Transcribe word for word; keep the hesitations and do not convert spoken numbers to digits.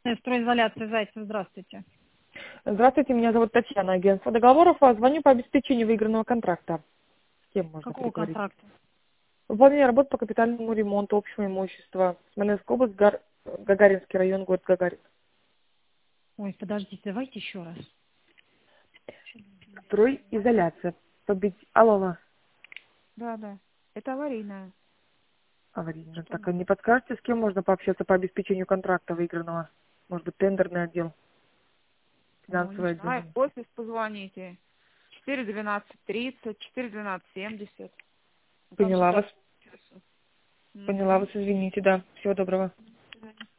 Стройизоляция Зайцев, здравствуйте. Здравствуйте, меня зовут Татьяна, агентство договоров. А Звоню по обеспечению выигранного контракта. С кем можно Какого переговорить? контракта? Выполнение работ по капитальному ремонту общего имущества. Смоленская область, Гар... Гагаринский район, город Гагарин. Ой, подождите, давайте еще раз. Стройизоляция. Победить. Алло, алло. Да, да. Это аварийная. Аварийно. Что Так, а надо? не подскажете, с кем можно пообщаться по обеспечению контракта выигранного? Может быть, тендерный отдел, Ну, не финансовый отдел? знаю, в офис позвоните. четыре двенадцать тридцать, четыре двенадцать семьдесят. Там Поняла всегда... вас. Поняла Угу. вас, извините, да. Всего доброго. До свидания.